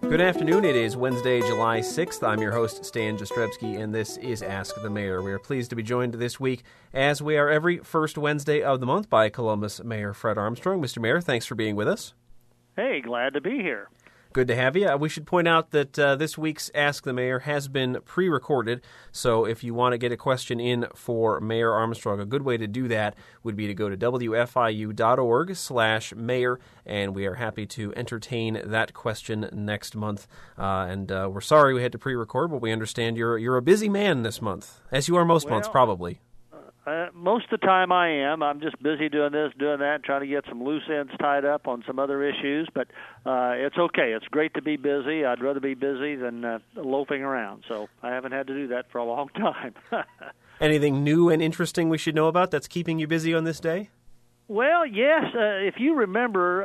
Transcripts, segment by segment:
Good afternoon. It is Wednesday, July 6th. I'm your host, Stan Jastrzebski, and this is Ask the Mayor. We are pleased to be joined this week, as we are every first Wednesday of the month, by Columbus Mayor Fred Armstrong. Mr. Mayor, thanks for being with us. Hey, glad to be here. Good to have you. We should point out that this week's Ask the Mayor has been pre-recorded, so if you want to get a question in for Mayor Armstrong, a good way to do that would be to go to wfiu.org/mayor, and we are happy to entertain that question next month. And we're sorry we had to pre-record, but we understand you're a busy man this month, as you are most months, probably. Most of the time I am. I'm just busy doing this, doing that, trying to get some loose ends tied up on some other issues. But it's okay. It's great to be busy. I'd rather be busy than loafing around. So I haven't had to do that for a long time. Anything new and interesting we should know about that's keeping you busy on this day? Well, yes. If you remember,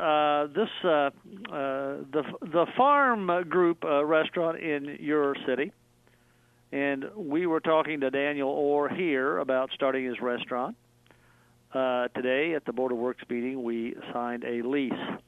the Farm Group restaurant in your city, and we were talking to Daniel Orr here about starting his restaurant. Today at the Board of Works meeting, we signed a lease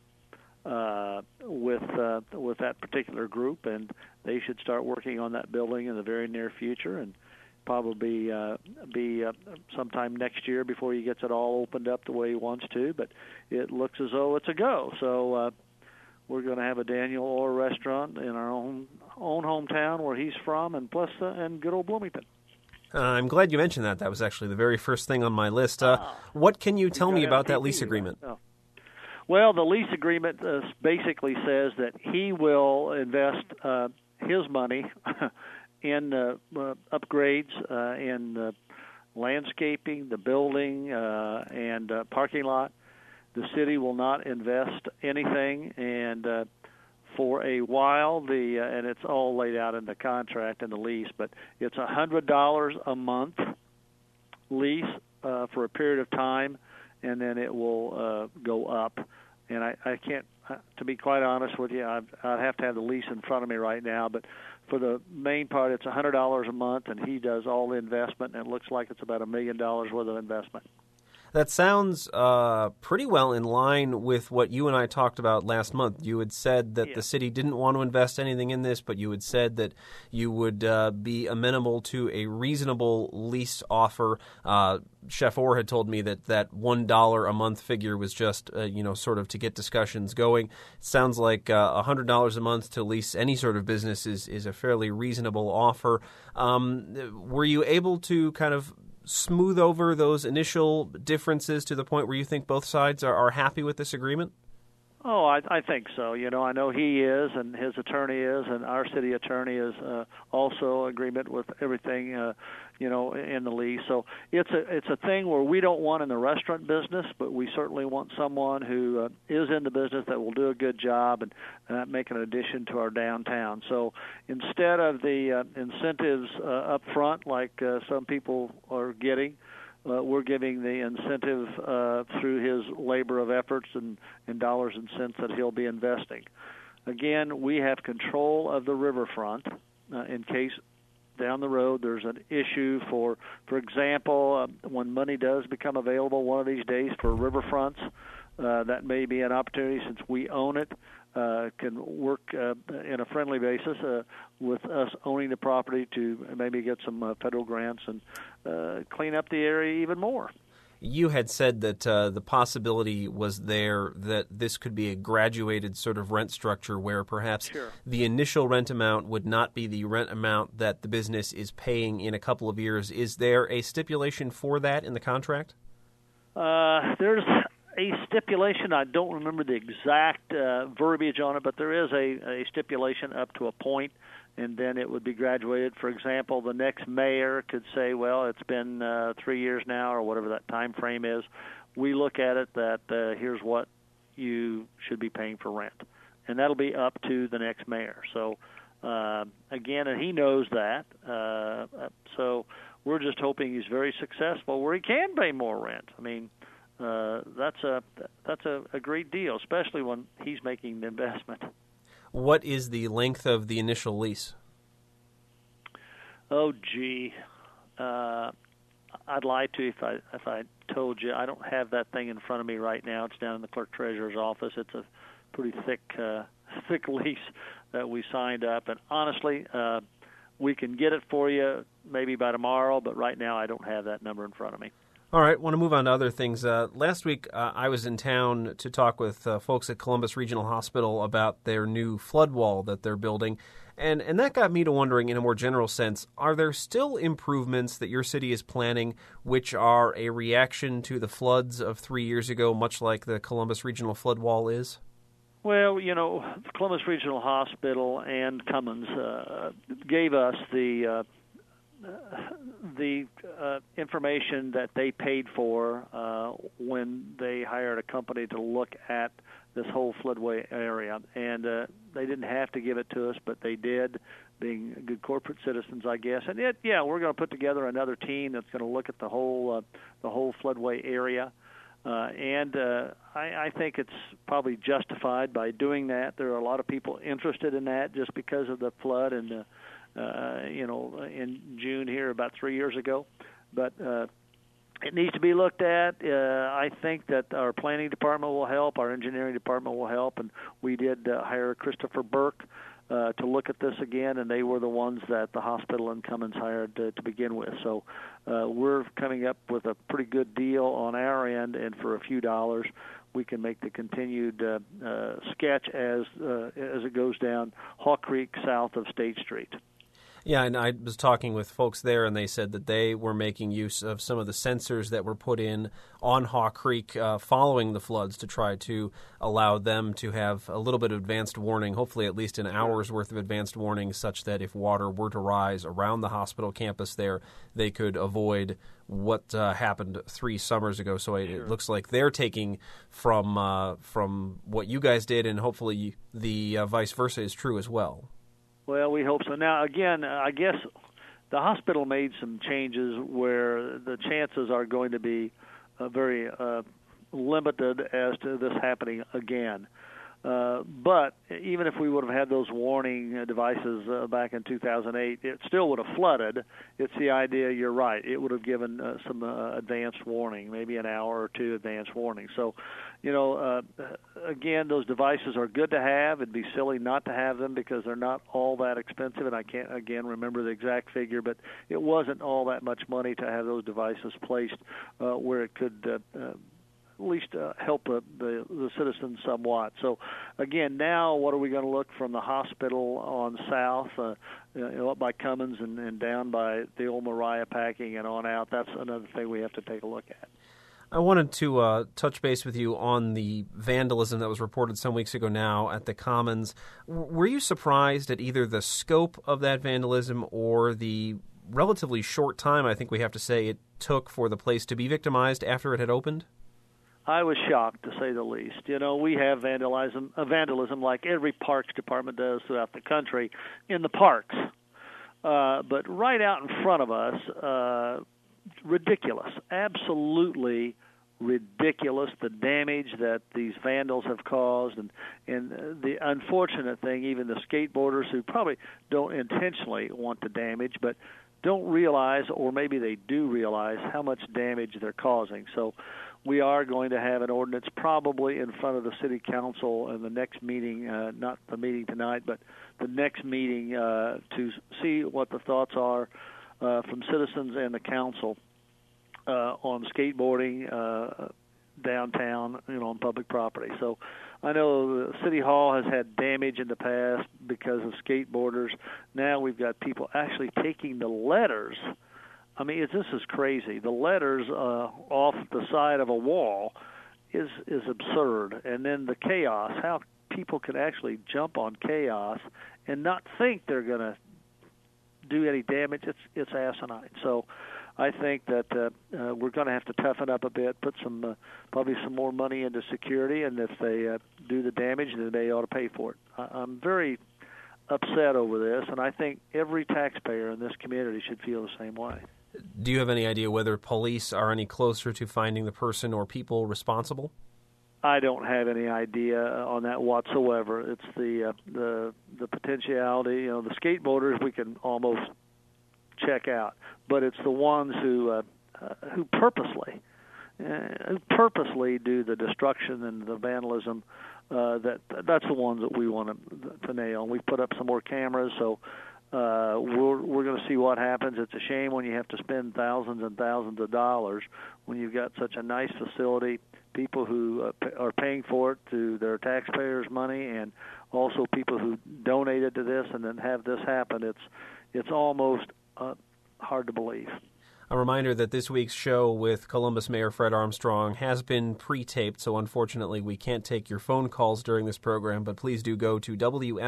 with that particular group, and they should start working on that building in the very near future, and probably be sometime next year before he gets it all opened up the way he wants to. But it looks as though it's a go. So we're going to have a Daniel Orr restaurant in our own hometown where he's from, and plus and good old Bloomington. I'm glad you mentioned that. That was actually the very first thing on my list. What can you tell me about that lease agreement? Well, the lease agreement basically says that he will invest his money in upgrades in landscaping, the building, and parking lot. The city will not invest anything, and for a while, and it's all laid out in the contract and the lease, but it's $100 a month lease for a period of time, and then it will go up. And I can't, to be quite honest with you, I'd have to have the lease in front of me right now, but for the main part, it's $100 a month, and he does all the investment, and it looks like it's about $1 million worth of investment. That sounds pretty well in line with what you and I talked about last month. You had said that the city didn't want to invest anything in this, but you had said that you would be amenable to a reasonable lease offer. Chef Orr had told me that $1 a month figure was just, sort of to get discussions going. It sounds like $100 a month to lease any sort of business is a fairly reasonable offer. Were you able to kind of smooth over those initial differences to the point where you think both sides are happy with this agreement? Oh, I think so. I know he is, and his attorney is, and our city attorney is also in agreement with everything, in the lease. So it's a thing where we don't want in the restaurant business, but we certainly want someone who is in the business that will do a good job and make an addition to our downtown. So instead of the incentives up front like some people are getting, we're giving the incentive through his labor of efforts and dollars and cents that he'll be investing. Again, we have control of the riverfront in case down the road there's an issue for example, when money does become available one of these days for riverfronts, that may be an opportunity since we own it. Can work in a friendly basis with us owning the property to maybe get some federal grants and clean up the area even more. You had said that the possibility was there that this could be a graduated sort of rent structure where perhaps the initial rent amount would not be the rent amount that the business is paying in a couple of years. Is there a stipulation for that in the contract? There's a stipulation. I don't remember the exact verbiage on it, but there is a stipulation up to a point, and then it would be graduated. For example, the next mayor could say, well, it's been 3 years now, or whatever that time frame is. We look at it that here's what you should be paying for rent, and that'll be up to the next mayor. So, again, and he knows that. So we're just hoping he's very successful where he can pay more rent. I mean, that's a great deal, especially when he's making the investment. What is the length of the initial lease? Oh, gee, I'd lie to you if I told you. I don't have that thing in front of me right now. It's down in the clerk treasurer's office. It's pretty thick lease that we signed up. And honestly, we can get it for you maybe by tomorrow, but right now I don't have that number in front of me. All right, want to move on to other things. Last week, I was in town to talk with folks at Columbus Regional Hospital about their new flood wall that they're building, and that got me to wondering, in a more general sense, are there still improvements that your city is planning which are a reaction to the floods of 3 years ago, much like the Columbus Regional flood wall is? Well, Columbus Regional Hospital and Cummins gave us the information that they paid for when they hired a company to look at this whole floodway area. And they didn't have to give it to us, but they did, being good corporate citizens, I guess. And we're going to put together another team that's going to look at the whole floodway area. I think it's probably justified by doing that. There are a lot of people interested in that just because of the flood and in June here about 3 years ago. But it needs to be looked at. I think that our planning department will help, our engineering department will help, and we did hire Christopher Burke to look at this again, and they were the ones that the hospital and Cummins hired to begin with. So we're coming up with a pretty good deal on our end, and for a few dollars, we can make the continued sketch as it goes down Hawk Creek south of State Street. Yeah, and I was talking with folks there, and they said that they were making use of some of the sensors that were put in on Hawk Creek following the floods to try to allow them to have a little bit of advanced warning, hopefully at least an hour's worth of advanced warning, such that if water were to rise around the hospital campus there, they could avoid what happened 3 summers ago. So it looks like they're taking from what you guys did, and hopefully the vice versa is true as well. Well, we hope so. Now, again, I guess the hospital made some changes where the chances are going to be very limited as to this happening again. But even if we would have had those warning devices back in 2008, it still would have flooded. It's the idea, you're right, it would have given some advanced warning, maybe an hour or two advanced warning. So, again, those devices are good to have. It'd be silly not to have them because they're not all that expensive, and I can't, again, remember the exact figure, but it wasn't all that much money to have those devices placed where it could at least help the citizens somewhat. So, again, now what are we going to look from the hospital on south, up by Cummins and down by the old Mariah Packing and on out? That's another thing we have to take a look at. I wanted to touch base with you on the vandalism that was reported some weeks ago now at the Commons. Were you surprised at either the scope of that vandalism or the relatively short time, I think we have to say, it took for the place to be victimized after it had opened? I was shocked, to say the least. We have vandalism like every parks department does throughout the country in the parks. But right out in front of us, ridiculous, absolutely ridiculous, the damage that these vandals have caused. And the unfortunate thing, even the skateboarders who probably don't intentionally want the damage, but don't realize, or maybe they do realize, how much damage they're causing. So we are going to have an ordinance probably in front of the city council in the next meeting, not the meeting tonight, but the next meeting to see what the thoughts are from citizens and the council on skateboarding downtown, on public property. So I know the City Hall has had damage in the past because of skateboarders. Now we've got people actually taking the letters. I mean, this is crazy. The letters off the side of a wall is absurd. And then the chaos, how people can actually jump on chaos and not think they're going to do any damage, it's asinine. So I think that we're going to have to toughen up a bit, put probably some more money into security, and if they do the damage, then they ought to pay for it. I'm very upset over this, and I think every taxpayer in this community should feel the same way. Do you have any idea whether police are any closer to finding the person or people responsible? I don't have any idea on that whatsoever. It's the potentiality. The skateboarders we can almost check out, but it's the ones who purposely purposely do the destruction and the vandalism. That's the ones that we want to nail. We put up some more cameras, so we're going to see what happens. It's a shame when you have to spend thousands and thousands of dollars when you've got such a nice facility, people who are paying for it through their taxpayers' money, and also people who donated to this, and then have this happen. It's almost hard to believe. A reminder that this week's show with Columbus Mayor Fred Armstrong has been pre-taped, so unfortunately we can't take your phone calls during this program, but please do go to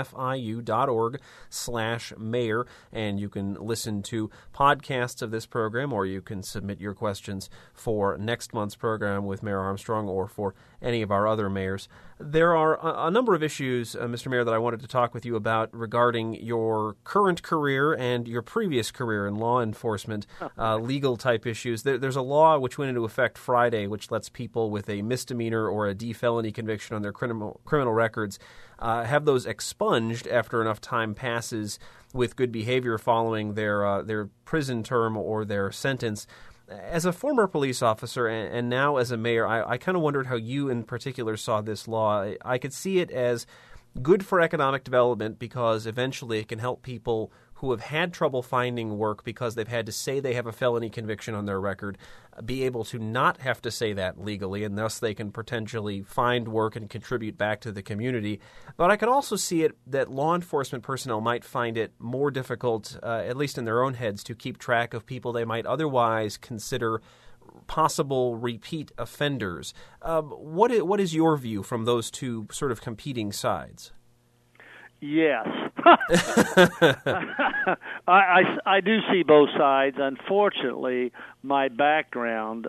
wfiu.org/mayor, and you can listen to podcasts of this program, or you can submit your questions for next month's program with Mayor Armstrong or for any of our other mayors. There are a number of issues, Mr. Mayor, that I wanted to talk with you about regarding your current career and your previous career in law enforcement, legal-type issues. There's a law which went into effect Friday which lets people with a misdemeanor or a D felony conviction on their criminal records have those expunged after enough time passes with good behavior following their prison term or their sentence. As a former police officer and now as a mayor, I kind of wondered how you in particular saw this law. I could see it as good for economic development because eventually it can help people who have had trouble finding work because they've had to say they have a felony conviction on their record be able to not have to say that legally, and thus they can potentially find work and contribute back to the community. But I could also see it that law enforcement personnel might find it more difficult, at least in their own heads, to keep track of people they might otherwise consider possible repeat offenders. What is your view from those two sort of competing sides? Yes. I do see both sides. Unfortunately, my background,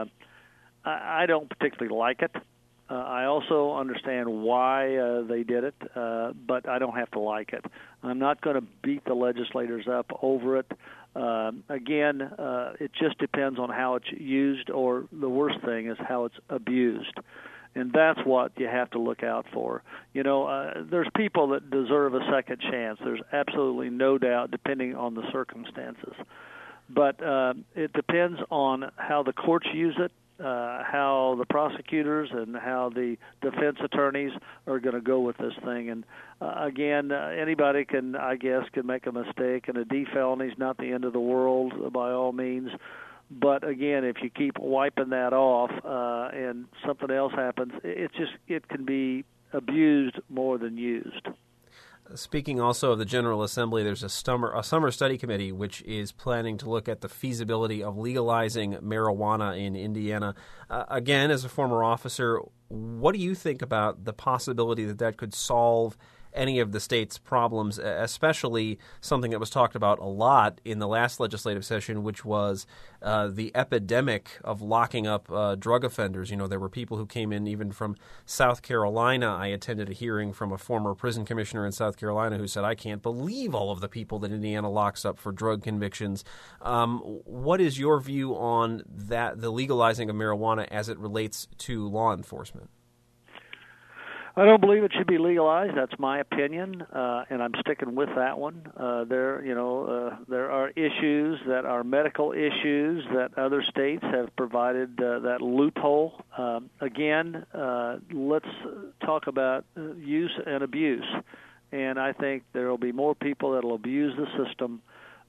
I don't particularly like it. I also understand why they did it, but I don't have to like it. I'm not going to beat the legislators up over it. Again, it just depends on how it's used, or the worst thing is how it's abused. And that's what you have to look out for. You know, there's people that deserve a second chance. There's absolutely no doubt, depending on the circumstances. But it depends on how the courts use it, how the prosecutors and how the defense attorneys are going to go with this thing. And again, anybody can make a mistake, and a D felony is not the end of the world by all means. But again, if you keep wiping that off and something else happens, it can be abused more than used. Speaking also of the General Assembly, there's a summer study committee which is planning to look at the feasibility of legalizing marijuana in Indiana. Again, as a former officer, what do you think about the possibility that could solve any of the state's problems, especially something that was talked about a lot in the last legislative session, which was the epidemic of locking up drug offenders? You know, there were people who came in even from South Carolina. I attended a hearing from a former prison commissioner in South Carolina who said, I can't believe all of the people that Indiana locks up for drug convictions. What is your view on that, the legalizing of marijuana as it relates to law enforcement? I don't believe it should be legalized. That's my opinion, and I'm sticking with that one. There are issues that are medical issues that other states have provided that loophole. Again, let's talk about use and abuse, and I think there will be more people that will abuse the system.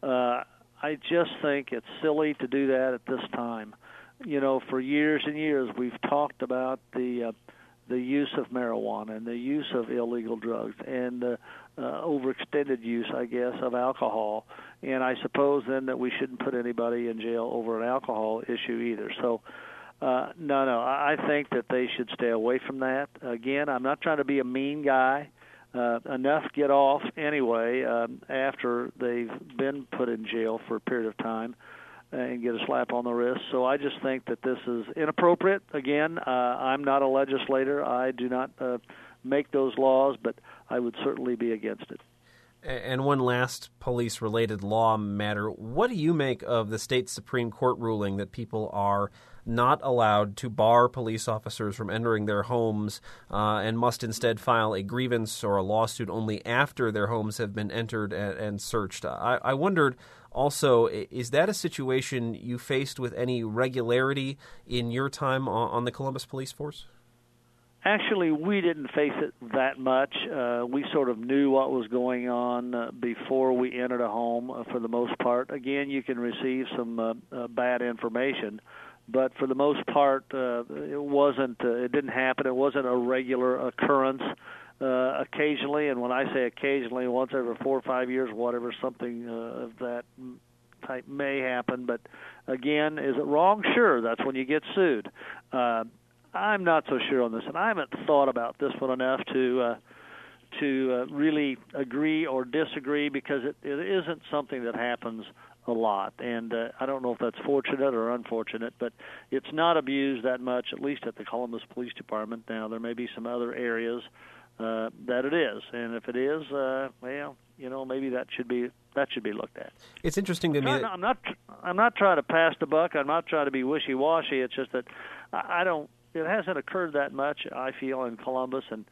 I just think it's silly to do that at this time. You know, for years and years we've talked about the use of marijuana and the use of illegal drugs and the overextended use, I guess, of alcohol. And I suppose then that we shouldn't put anybody in jail over an alcohol issue either. So, no, I think that they should stay away from that. Again, I'm not trying to be a mean guy. Enough get off anyway after they've been put in jail for a period of time and get a slap on the wrist. So I just think that this is inappropriate. Again, I'm not a legislator. I do not make those laws, but I would certainly be against it. And one last police-related law matter. What do you make of the state Supreme Court ruling that people are not allowed to bar police officers from entering their homes and must instead file a grievance or a lawsuit only after their homes have been entered and searched? I wondered also, is that a situation you faced with any regularity in your time on the Columbus Police Force? Actually, we didn't face it that much. We sort of knew what was going on before we entered a home for the most part. Again, you can receive some bad information, but for the most part, it didn't happen. It wasn't a regular occurrence. Occasionally, and when I say occasionally, once every 4 or 5 years, whatever, something of that type may happen. But again, is it wrong? Sure, that's when you get sued. I'm not so sure on this, and I haven't thought about this one enough to really agree or disagree, because it isn't something that happens a lot, and I don't know if that's fortunate or unfortunate, but it's not abused that much, at least at the Columbus Police Department. Now, there may be some other areas that it is, and if it is, maybe that should be looked at. It's interesting to me. I'm not trying to pass the buck. I'm not trying to be wishy-washy. It's just that I don't. It hasn't occurred that much, I feel, in Columbus, and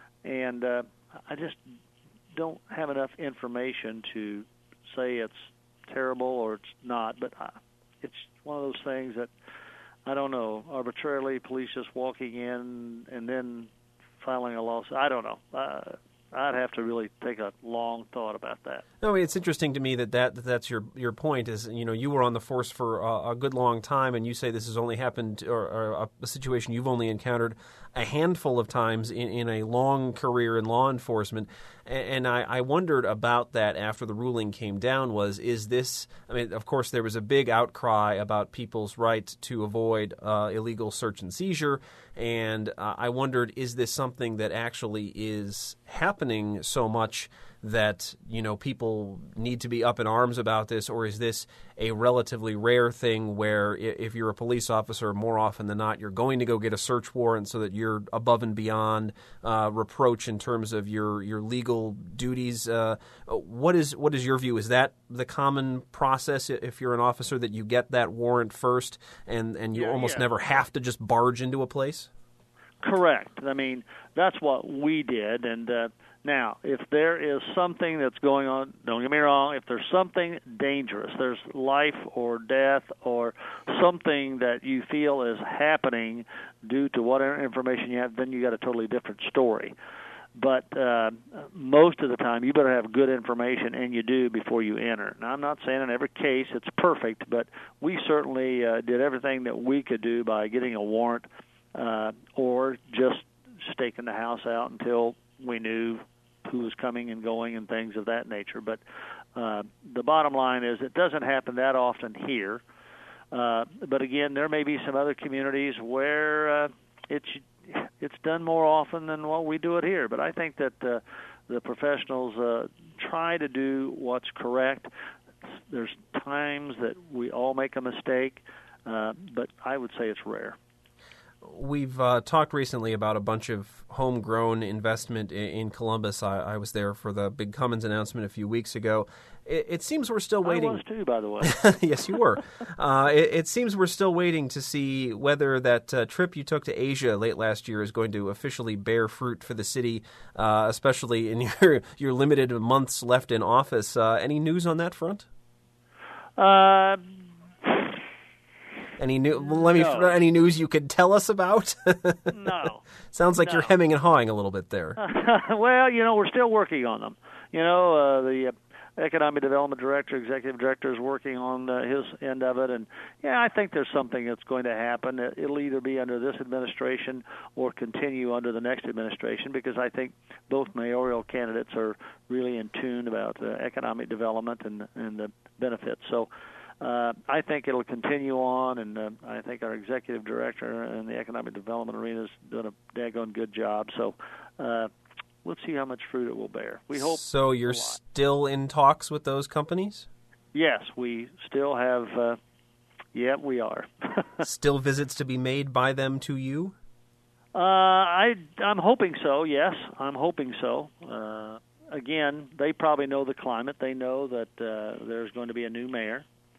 I just don't have enough information to say it's terrible or it's not. But it's one of those things that, I don't know, arbitrarily police just walking in and then filing a lawsuit. I don't know. I'd have to really take a long thought about that. No, it's interesting to me that's your point is, you were on the force for a good long time, and you say this has only happened, or a situation you've only encountered a handful of times in a long career in law enforcement. And I wondered about that after the ruling came down. Is this, of course, there was a big outcry about people's right to avoid illegal search and seizure, and I wondered, is this something that actually is happening so much that, people need to be up in arms about this, or is this a relatively rare thing where if you're a police officer, more often than not, you're going to go get a search warrant so that you're above and beyond reproach in terms of your legal duties? What is your view? Is that the common process if you're an officer, that you get that warrant first and you almost never have to just barge into a place? Correct. That's what we did, and now, if there is something that's going on, don't get me wrong, if there's something dangerous, there's life or death or something that you feel is happening due to whatever information you have, then you got a totally different story. But most of the time, you better have good information, and you do, before you enter. Now, I'm not saying in every case it's perfect, but we certainly did everything that we could do by getting a warrant or just staking the house out until we knew who was coming and going and things of that nature. But the bottom line is it doesn't happen that often here. But again, there may be some other communities where it's done more often than what we do it here. But I think that the professionals try to do what's correct. There's times that we all make a mistake, but I would say it's rare. We've talked recently about a bunch of homegrown investment in Columbus. I was there for the Big Cummins announcement a few weeks ago. It seems we're still waiting. I was too, by the way. Yes, you were. It seems we're still waiting to see whether that trip you took to Asia late last year is going to officially bear fruit for the city, especially in your limited months left in office. Any news on that front? Any news you could tell us about? No. Sounds like you're hemming and hawing a little bit there. Well, we're still working on them. The Economic Development Director, Executive Director, is working on his end of it, and I think there's something that's going to happen. It'll either be under this administration or continue under the next administration, because I think both mayoral candidates are really in tune about economic development and the benefits. So I think it'll continue on, and I think our executive director in the economic development arena is doing a daggone good job. So let's see how much fruit it will bear. We hope. So you're still in talks with those companies? Yes, we still have. We are. Still visits to be made by them to you? I'm hoping so. Yes, I'm hoping so. again, they probably know the climate. They know that there's going to be a new mayor.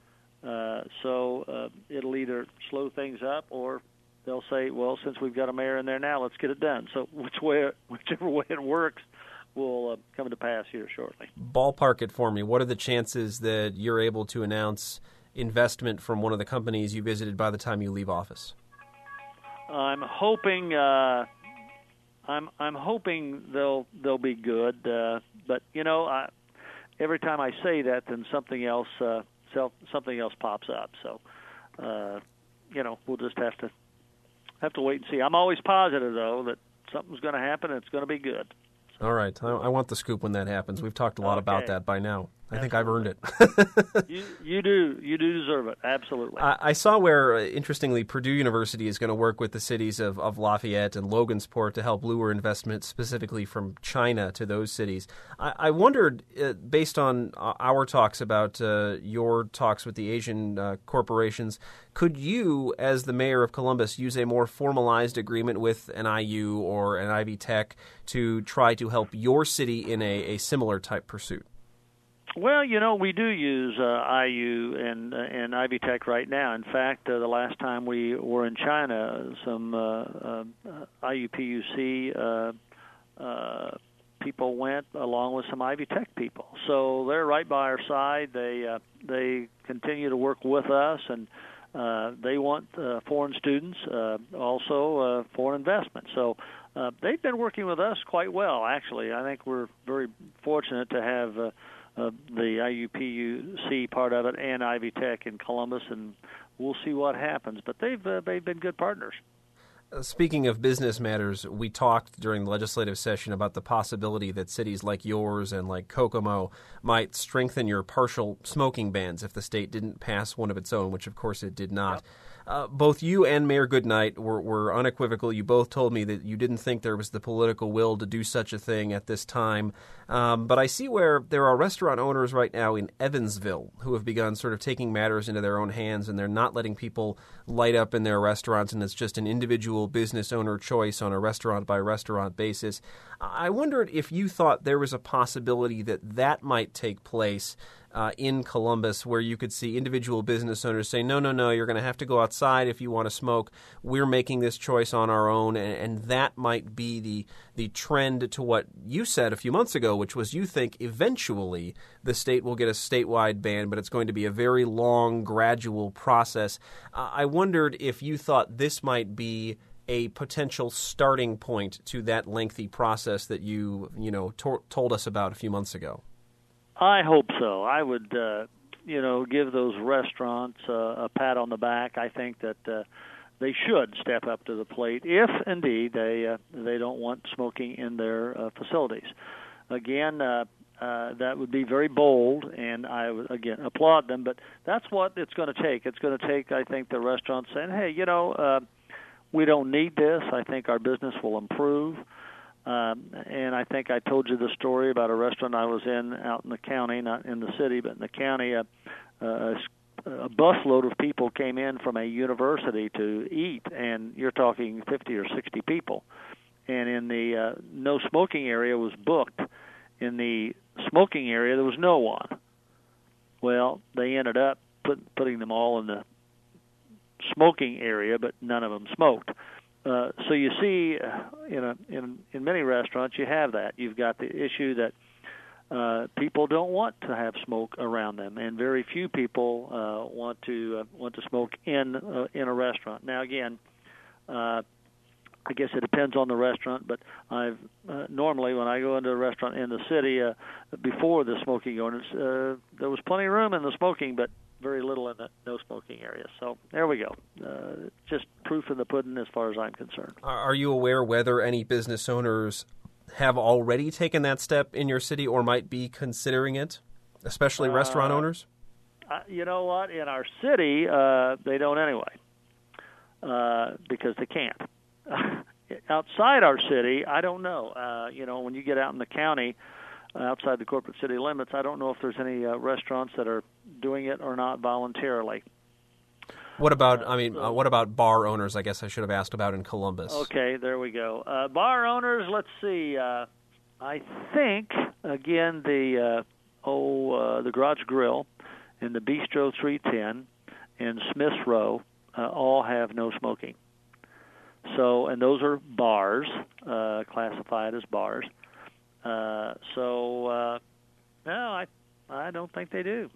So it'll either slow things up, or they'll say, well, since we've got a mayor in there now, let's get it done. So whichever way it works will come to pass here shortly. Ballpark it for me. What are the chances that you're able to announce investment from one of the companies you visited by the time you leave office? I'm hoping I'm hoping they'll be good, but every time I say that, then something else pops up. So we'll just have to wait and see. I'm always positive though that something's going to happen and it's going to be good. All right. I want the scoop when that happens. We've talked a lot about that by now. I think I've earned it. You do deserve it. Absolutely. I saw where, interestingly, Purdue University is going to work with the cities of Lafayette and Logansport to help lure investment specifically from China to those cities. I wondered, based on our talks about your talks with the Asian corporations, could you, as the mayor of Columbus, use a more formalized agreement with an IU or an Ivy Tech to try to help your city in a similar type pursuit? Well, we do use IU and Ivy Tech right now. In fact, the last time we were in China, some IUPUC people went along with some Ivy Tech people. So they're right by our side. They continue to work with us, and they want foreign students, also foreign investment. So they've been working with us quite well, actually. I think we're very fortunate to have the IUPUC part of it and Ivy Tech in Columbus, and we'll see what happens. But they've been good partners. Speaking of business matters, we talked during the legislative session about the possibility that cities like yours and like Kokomo might strengthen your partial smoking bans if the state didn't pass one of its own, which of course it did not. Yep. Both you and Mayor Goodnight were unequivocal. You both told me that you didn't think there was the political will to do such a thing at this time. But I see where there are restaurant owners right now in Evansville who have begun sort of taking matters into their own hands, and they're not letting people light up in their restaurants, and it's just an individual business owner choice on a restaurant-by-restaurant basis. I wondered if you thought there was a possibility that might take place in Columbus, where you could see individual business owners say, no, you're going to have to go outside if you want to smoke. We're making this choice on our own, and that might be the trend to what you said a few months ago, which was you think eventually the state will get a statewide ban, but it's going to be a very long, gradual process. I wondered if you thought this might be a potential starting point to that lengthy process that you told us about a few months ago. I hope so. I would, give those restaurants a pat on the back. I think that they should step up to the plate if, indeed, they don't want smoking in their facilities. Again, that would be very bold, and I would, again, applaud them. But that's what it's going to take. It's going to take, I think, the restaurants saying, hey, we don't need this. I think our business will improve. And I think I told you the story about a restaurant I was in out in the county, not in the city, but in the county. A busload of people came in from a university to eat, and you're talking 50 or 60 people. And in the no smoking area was booked. In the smoking area, there was no one. Well, they ended up putting them all in the smoking area, but none of them smoked. So you see, in many restaurants, you have that. You've got the issue that people don't want to have smoke around them, and very few people want to smoke in a restaurant. Now, again, I guess it depends on the restaurant, but I've normally when I go into a restaurant in the city before the smoking ordinance, there was plenty of room in the smoking, but very little in the no smoking area. So there we go. Just proof in the pudding as far as I'm concerned. Are you aware whether any business owners have already taken that step in your city or might be considering it, especially restaurant owners? You know what? In our city, they don't anyway, because they can't. Outside our city, I don't know. When you get out in the county, outside the corporate city limits, I don't know if there's any restaurants that are doing it or not voluntarily. What about, what about bar owners? I guess I should have asked about in Columbus. Okay, there we go. Bar owners, let's see. I think, again, the Garage Grill and the Bistro 310 and Smith's Row all have no smoking. So, and those are bars, classified as bars. No, I don't think they do.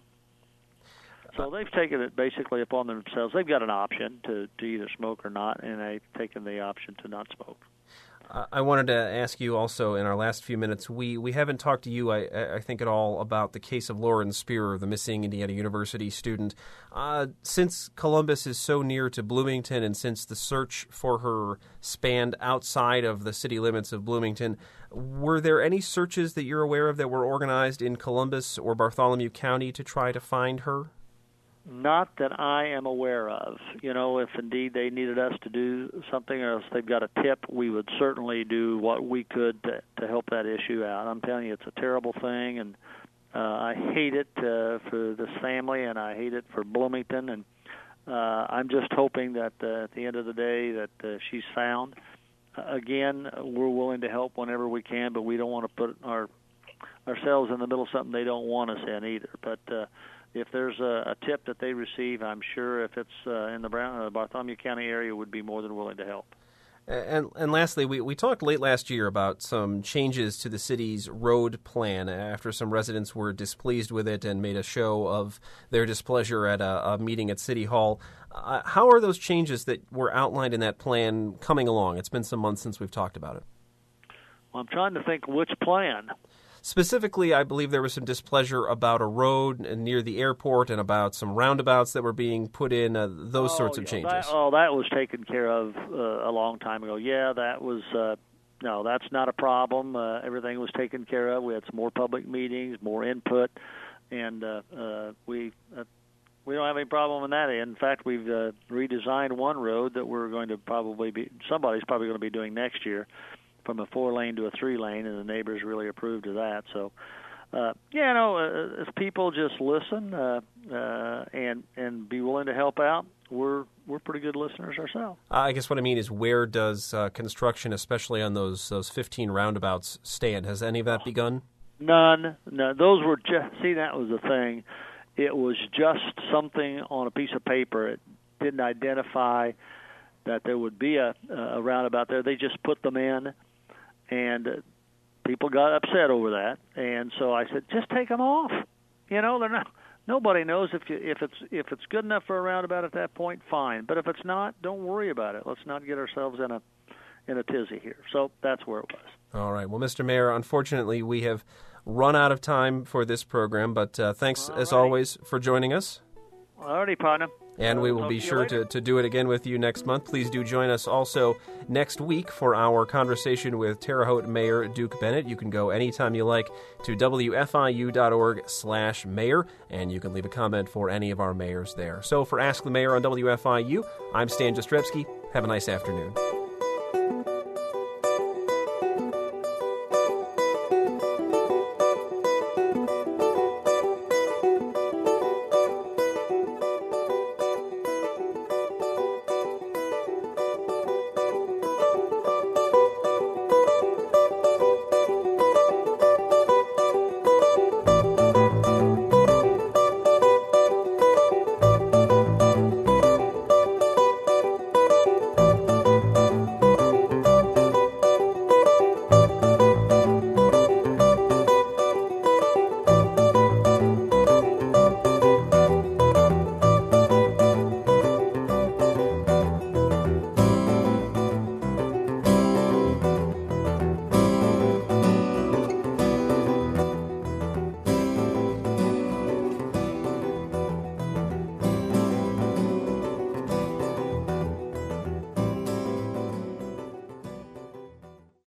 So they've taken it basically upon themselves. They've got an option to either smoke or not, and they've taken the option to not smoke. I wanted to ask you also in our last few minutes, we haven't talked to you, I think, at all about the case of Lauren Spearer, the missing Indiana University student. Since Columbus is so near to Bloomington and since the search for her spanned outside of the city limits of Bloomington, were there any searches that you're aware of that were organized in Columbus or Bartholomew County to try to find her? Not that I am aware of. You know, if indeed they needed us to do something or else they've got a tip, we would certainly do what we could to help that issue out. I'm telling you, it's a terrible thing, and I hate it for this family, and I hate it for Bloomington, and I'm just hoping that at the end of the day that she's found. Again, we're willing to help whenever we can, but we don't want to put ourselves in the middle of something they don't want us in either. But if there's a tip that they receive, I'm sure if it's in the Bartholomew County area, would be more than willing to help. And lastly, we talked late last year about some changes to the city's road plan after some residents were displeased with it and made a show of their displeasure at a meeting at City Hall. How are those changes that were outlined in that plan coming along? It's been some months since we've talked about it. Well, I'm trying to think which plan. Specifically, I believe there was some displeasure about a road near the airport and about some roundabouts that were being put in, those sorts of changes. That was taken care of a long time ago. Yeah, that was, no, that's not a problem. Everything was taken care of. We had some more public meetings, more input, and we don't have any problem in that. In fact, we've redesigned one road that we're going to somebody's probably going to be doing next year, from a 4-lane to a 3-lane, and the neighbors really approved of that. So, if people just listen and be willing to help out, we're pretty good listeners ourselves. I guess what I mean is, where does construction, especially on those 15 roundabouts, stand? Has any of that begun? None. No, those were just, that was the thing. It was just something on a piece of paper. It didn't identify that there would be a roundabout there. They just put them in. And people got upset over that, and so I said, just take them off. You know, they're not. Nobody knows if it's good enough for a roundabout at that point. Fine, but if it's not, don't worry about it. Let's not get ourselves in a tizzy here. So that's where it was. All right. Well, Mr. Mayor, unfortunately, we have run out of time for this program, but thanks as always for joining us. All righty, partner. And we will be sure to do it again with you next month. Please do join us also next week for our conversation with Terre Haute Mayor Duke Bennett. You can go anytime you like to wfiu.org/mayor, and you can leave a comment for any of our mayors there. So for Ask the Mayor on WFIU, I'm Stan Jastrzebski. Have a nice afternoon.